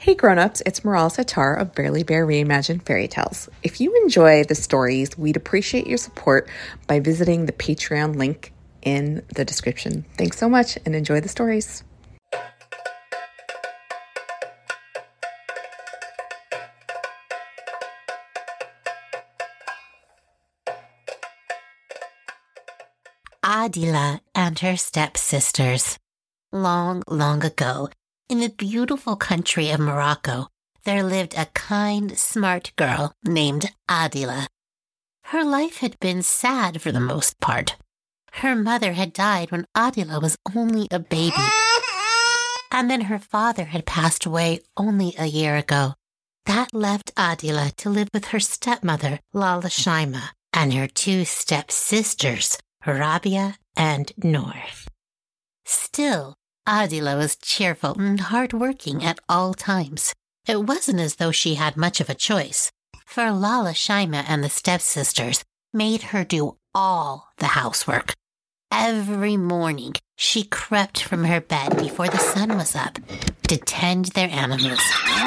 Hey grown-ups, it's Maral Satar of Barely Bear Reimagined Fairy Tales. If you enjoy the stories, we'd appreciate your support by visiting the Patreon link in the description. Thanks so much and enjoy the stories. Adila and her stepsisters. Long, long ago, in the beautiful country of Morocco, there lived a kind, smart girl named Adila. Her life had been sad for the most part. Her mother had died when Adila was only a baby, and then her father had passed away only a year ago. That left Adila to live with her stepmother, Lala Shaima, and her two stepsisters, Rabia and Noor. Still, Adila was cheerful and hardworking at all times. It wasn't as though she had much of a choice, for Lala Shaima and the stepsisters made her do all the housework. Every morning, she crept from her bed before the sun was up to tend their animals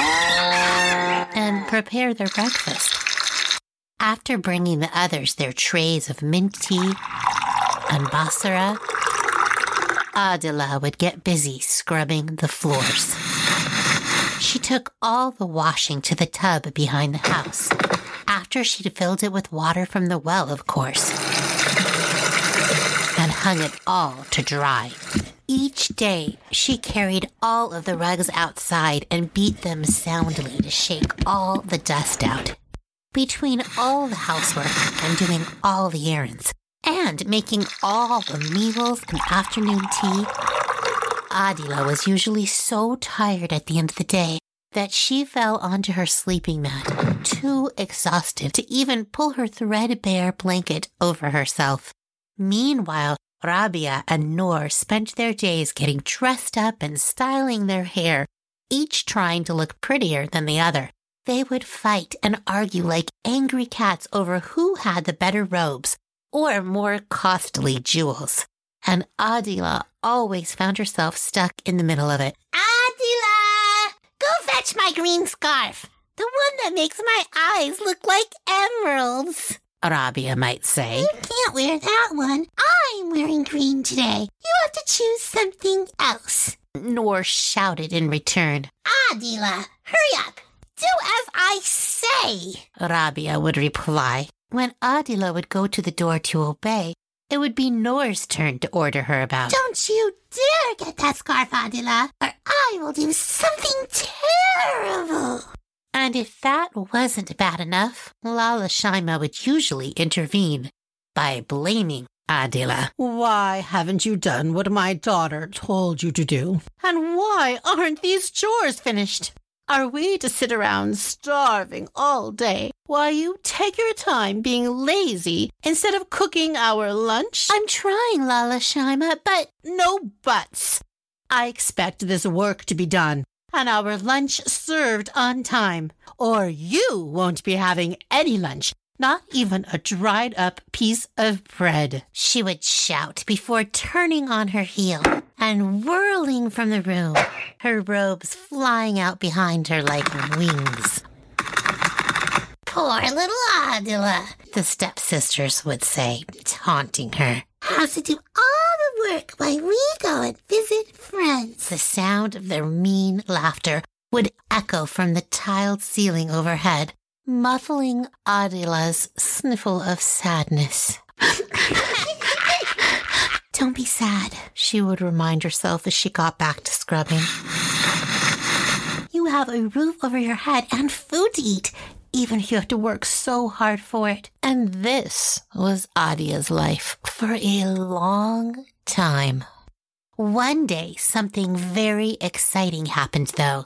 and prepare their breakfast. After bringing the others their trays of mint tea and basara, Adila would get busy scrubbing the floors. She took all the washing to the tub behind the house, after she'd filled it with water from the well, of course, and hung it all to dry. Each day, she carried all of the rugs outside and beat them soundly to shake all the dust out. Between all the housework and doing all the errands, and making all the meals and afternoon tea, Adila was usually so tired at the end of the day that she fell onto her sleeping mat, too exhausted to even pull her threadbare blanket over herself. Meanwhile, Rabia and Noor spent their days getting dressed up and styling their hair, each trying to look prettier than the other. They would fight and argue like angry cats over who had the better robes or more costly jewels. And Adila always found herself stuck in the middle of it. Adila! Go fetch my green scarf! The one that makes my eyes look like emeralds, Rabia might say. You can't wear that one. I'm wearing green today. You have to choose something else, Noor shouted in return. Adila, hurry up! Do as I say, Rabia would reply. When Adila would go to the door to obey, it would be Noor's turn to order her about. Don't you dare get that scarf, Adila, or I will do something terrible. And if that wasn't bad enough, Lala Shaima would usually intervene by blaming Adila. Why haven't you done what my daughter told you to do? And why aren't these chores finished? Are we to sit around starving all day while you take your time being lazy instead of cooking our lunch? I'm trying, Lala Shaima, but... No buts. I expect this work to be done and our lunch served on time, or you won't be having any lunch, not even a dried up piece of bread, she would shout before turning on her heel and whirling from the room, her robes flying out behind her like wings. Poor little Adila, the stepsisters would say, taunting her. Has to do all the work while we go and visit friends. The sound of their mean laughter would echo from the tiled ceiling overhead, muffling Adila's sniffle of sadness. Don't be sad, she would remind herself as she got back to scrubbing. You have a roof over your head and food to eat, even if you have to work so hard for it. And this was Adia's life for a long time. One day, something very exciting happened, though.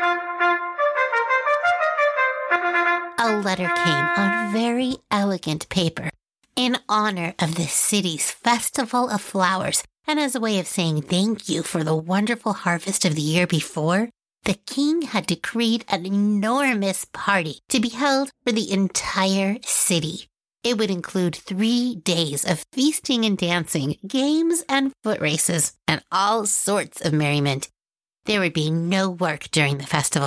A letter came on very elegant paper in honor of the city's Festival of Flowers, and as a way of saying thank you for the wonderful harvest of the year before, the king had decreed an enormous party to be held for the entire city. It would include 3 days of feasting and dancing, games and foot races, and all sorts of merriment. There would be no work during the festival,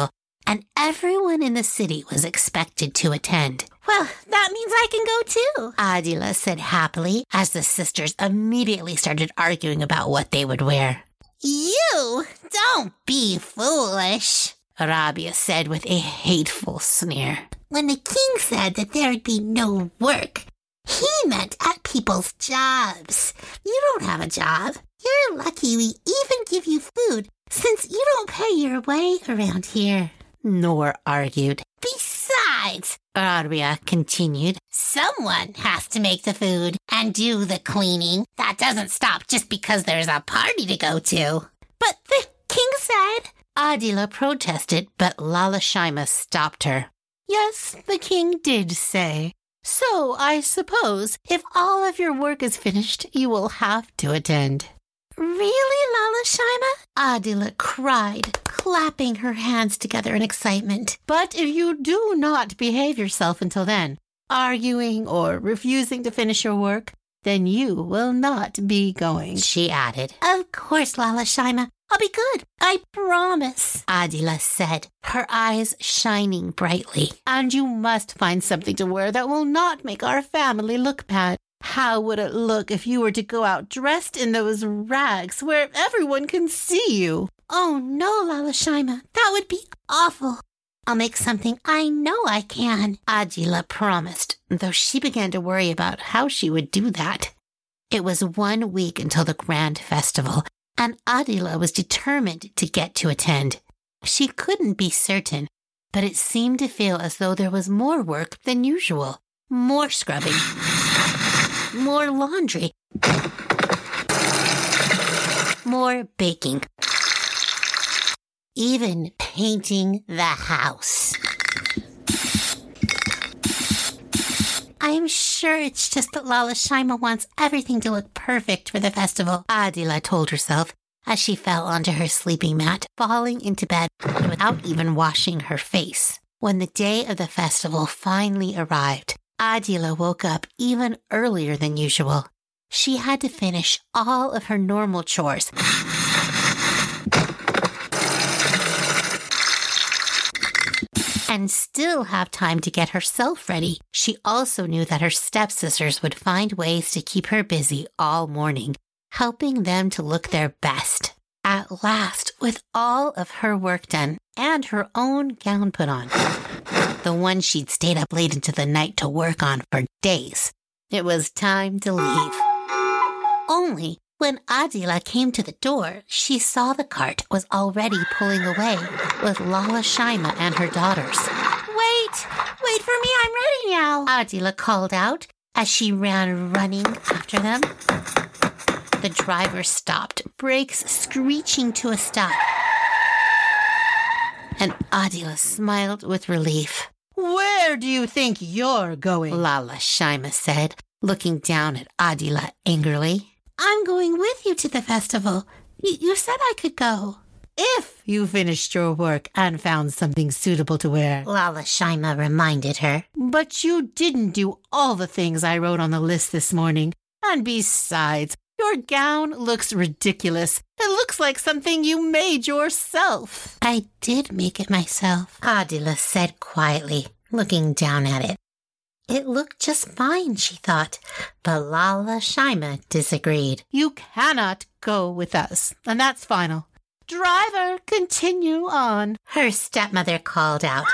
and everyone in the city was expected to attend. Well, that means I can go too, Adila said happily as the sisters immediately started arguing about what they would wear. You don't be foolish, Rabia said with a hateful sneer. When the king said that there would be no work, he meant at people's jobs. You don't have a job. You're lucky we even give you food since you don't pay your way around here. Noor argued. Besides, Rabia continued, someone has to make the food and do the cleaning. That doesn't stop just because there's a party to go to. But the king said... Adila protested, but Lala Shaima stopped her. Yes, the king did say. So I suppose if all of your work is finished, you will have to attend. Really, Lala Shaima? Adila cried, clapping her hands together in excitement. But if you do not behave yourself until then, arguing or refusing to finish your work, then you will not be going, she added. Of course, Lala Shaima. I'll be good. I promise, Adila said, her eyes shining brightly. And you must find something to wear that will not make our family look bad. How would it look if you were to go out dressed in those rags where everyone can see you? Oh, no, Lala Shaima. That would be awful. I'll make something I know I can, Adila promised, though she began to worry about how she would do that. It was 1 week until the grand festival, and Adila was determined to get to attend. She couldn't be certain, but it seemed to feel as though there was more work than usual. More scrubbing, more laundry, more baking, even painting the house. I'm sure it's just that Lala Shaima wants everything to look perfect for the festival, Adila told herself as she fell onto her sleeping mat, falling into bed without even washing her face. When the day of the festival finally arrived, Adila woke up even earlier than usual. She had to finish all of her normal chores and still have time to get herself ready. She also knew that her stepsisters would find ways to keep her busy all morning, helping them to look their best. At last, with all of her work done and her own gown put on, the one she'd stayed up late into the night to work on for days, it was time to leave. Only when Adila came to the door, she saw the cart was already pulling away with Lala Shaima and her daughters. Wait for me, I'm ready now, Adila called out as she ran running after them. The driver stopped, brakes screeching to a stop, and Adila smiled with relief. Where do you think you're going? Lala Shaima said, looking down at Adila angrily. I'm going with you to the festival. You said I could go. If you finished your work and found something suitable to wear, Lala Shaima reminded her. But you didn't do all the things I wrote on the list this morning. And besides, your gown looks ridiculous. It looks like something you made yourself. I did make it myself, Adila said quietly, looking down at it. It looked just fine, she thought, but Lala Shaima disagreed. You cannot go with us, and that's final. Driver, continue on, her stepmother called out,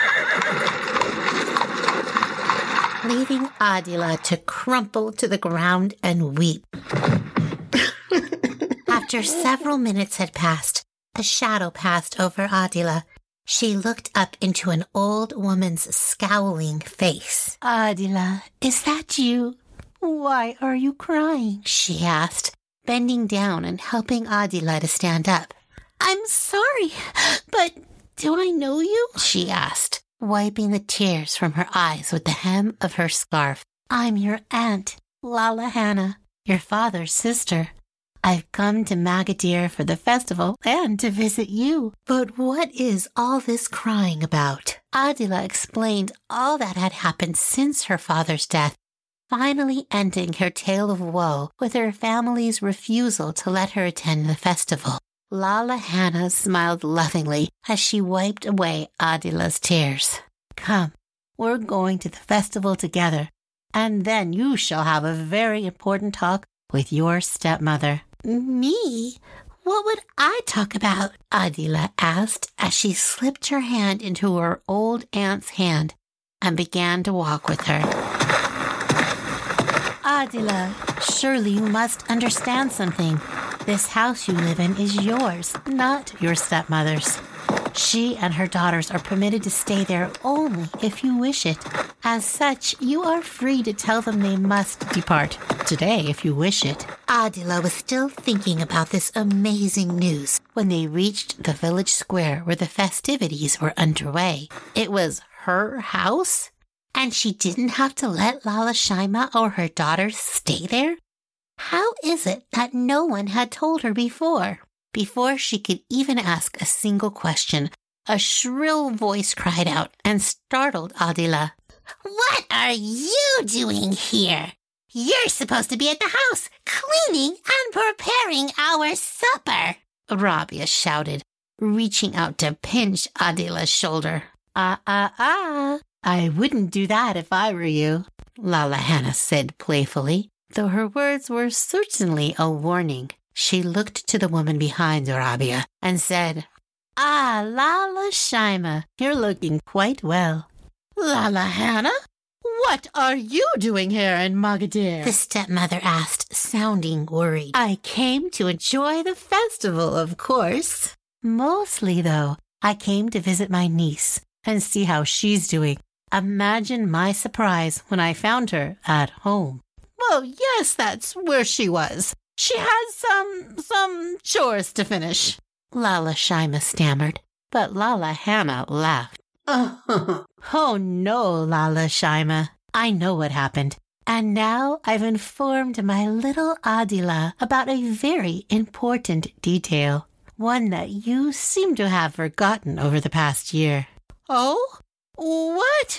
leaving Adila to crumple to the ground and weep. After several minutes had passed, a shadow passed over Adila. She looked up into an old woman's scowling face. Adila, is that you? Why are you crying? She asked, bending down and helping Adila to stand up. I'm sorry, but do I know you? She asked, wiping the tears from her eyes with the hem of her scarf. I'm your aunt, Lala Hannah, your father's sister. I've come to Magadir for the festival and to visit you. But what is all this crying about? Adila explained all that had happened since her father's death, finally ending her tale of woe with her family's refusal to let her attend the festival. Lala Hannah smiled lovingly as she wiped away Adila's tears. Come, we're going to the festival together, and then you shall have a very important talk with your stepmother. Me? What would I talk about? Adila asked as she slipped her hand into her old aunt's hand and began to walk with her. Adila, surely you must understand something. This house you live in is yours, not your stepmother's. She and her daughters are permitted to stay there only if you wish it. As such, you are free to tell them they must depart today if you wish it. Adila was still thinking about this amazing news when they reached the village square where the festivities were underway. It was her house, and she didn't have to let Lala Shaima or her daughters stay there? How is it that no one had told her before? Before she could even ask a single question, a shrill voice cried out and startled Adila. What are you doing here? You're supposed to be at the house, cleaning and preparing our supper, Rabia shouted, reaching out to pinch Adila's shoulder. I wouldn't do that if I were you, Lala Hannah said playfully, though her words were certainly a warning. She looked to the woman behind Rabia and said, Lala Shaima, you're looking quite well. Lala Hannah? What are you doing here in Magadir? The stepmother asked, sounding worried. I came to enjoy the festival, of course. Mostly, though, I came to visit my niece and see how she's doing. Imagine my surprise when I found her at home. Well, yes, that's where she was. She has some chores to finish, Lala Shaima stammered, but Lala Hannah laughed. Oh no, Lala Shaima. I know what happened. And now I've informed my little Adila about a very important detail, one that you seem to have forgotten over the past year. Oh? What?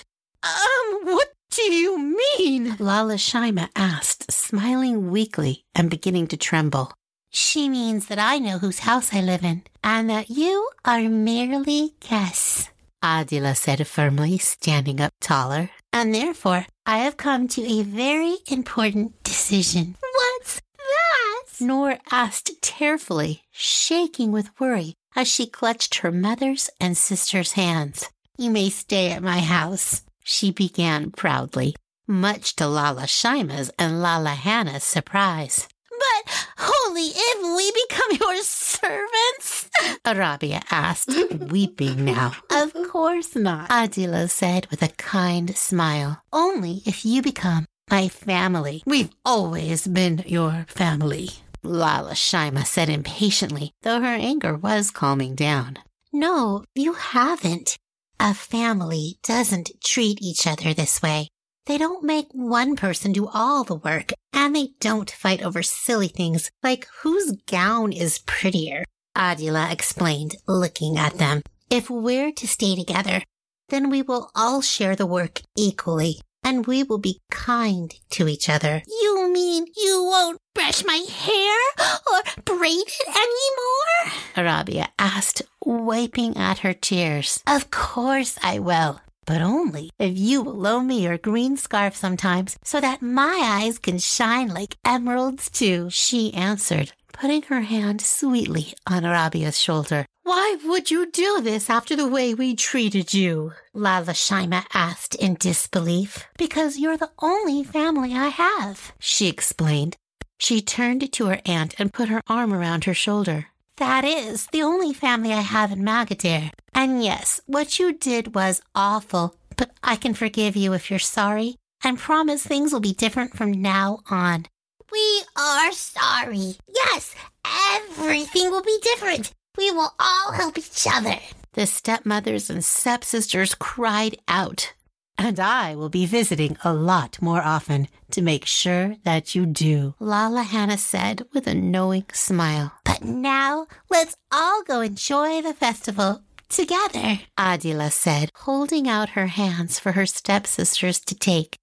What do you mean? Lala Shaima asked, smiling weakly and beginning to tremble. She means that I know whose house I live in, and that you are merely guests, Adila said firmly, standing up taller. And therefore, I have come to a very important decision. What's that? Noor asked tearfully, shaking with worry as she clutched her mother's and sister's hands. You may stay at my house, she began proudly, much to Lala Shaima's and Lala Hannah's surprise. But only if we become your servants? Rabia asked, weeping now. Of course not, Adila said with a kind smile. Only if you become my family. We've always been your family, Lala Shaima said impatiently, though her anger was calming down. No, you haven't. A family doesn't treat each other this way. They don't make one person do all the work, and they don't fight over silly things like whose gown is prettier, Adila explained, looking at them. If we're to stay together, then we will all share the work equally, and we will be kind to each other. You mean you won't brush my hair or braid it anymore? Rabia asked, wiping at her tears. Of course I will. But only if you will loan me your green scarf sometimes so that my eyes can shine like emeralds too, she answered, putting her hand sweetly on Rabia's shoulder. Why would you do this after the way we treated you? Lala Shaima asked in disbelief. Because you're the only family I have, she explained. She turned to her aunt and put her arm around her shoulder. That is the only family I have in Magadir. And yes, what you did was awful, but I can forgive you if you're sorry and promise things will be different from now on. We are sorry. Yes, everything will be different. We will all help each other. The stepmothers and stepsisters cried out. And I will be visiting a lot more often to make sure that you do, Lala Hannah said with a knowing smile. But now let's all go enjoy the festival together, Adila said, holding out her hands for her stepsisters to take.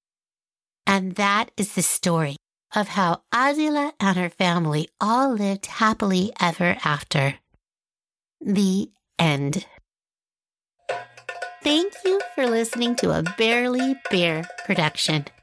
And that is the story of how Adila and her family all lived happily ever after. The end. Thank you for listening to a Barely Bear production.